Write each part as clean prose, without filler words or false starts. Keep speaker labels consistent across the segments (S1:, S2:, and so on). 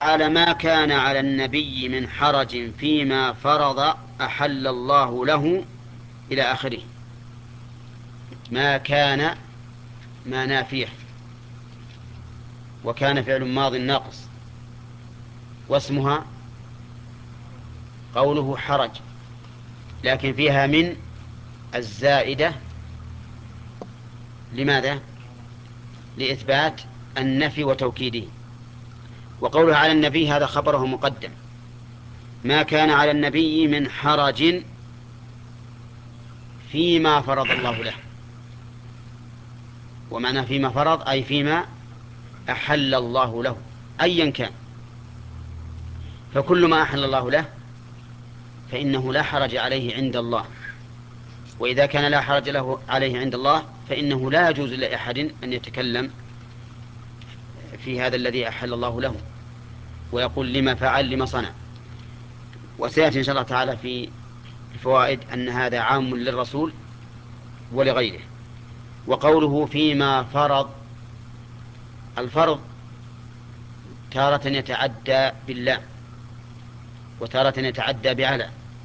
S1: على ما كان على النبي من حرج فيما فرض أحل الله له إلى آخره. ما كان ما نافيه، وكان فعل ماض ناقص، واسمها قوله حرج، لكن فيها من الزائدة. لماذا؟ لإثبات النفي وتوكيده. وقوله على النبي هذا خبره مقدم. ما كان على النبي من حرج فيما فرض الله له، ومعنى فيما فرض أي فيما أحل الله له أيا كان. فكل ما أحل الله له فإنه لا حرج عليه عند الله، وإذا كان لا حرج له عليه عند الله فإنه لا يجوز لأحد أن يتكلم في هذا الذي أحل الله له ويقول لما فعل لما صنع. وسيأتي إن شاء الله تعالى في الفوائد أن هذا عام للرسول ولغيره. وقوله فيما فرض، الفرض تارة يتعدى بالله وتارة يتعدى بعلى،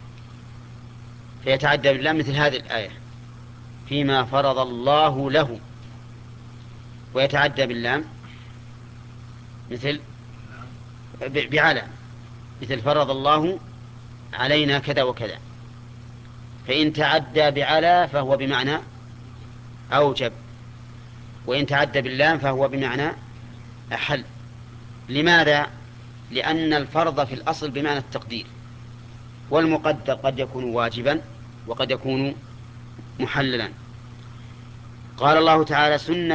S1: فيتعدى بالله مثل هذه الآية فيما فرض الله له، ويتعدى باللام مثل بعلى مثل فرض الله علينا كذا وكذا. فإن تعدى بعلى فهو بمعنى أوجب، وإن تعدى باللام فهو بمعنى أحل. لماذا؟ لأن الفرض في الأصل بمعنى التقدير، والمقدر قد يكون واجبا وقد يكون محللا. قال الله تعالى سنة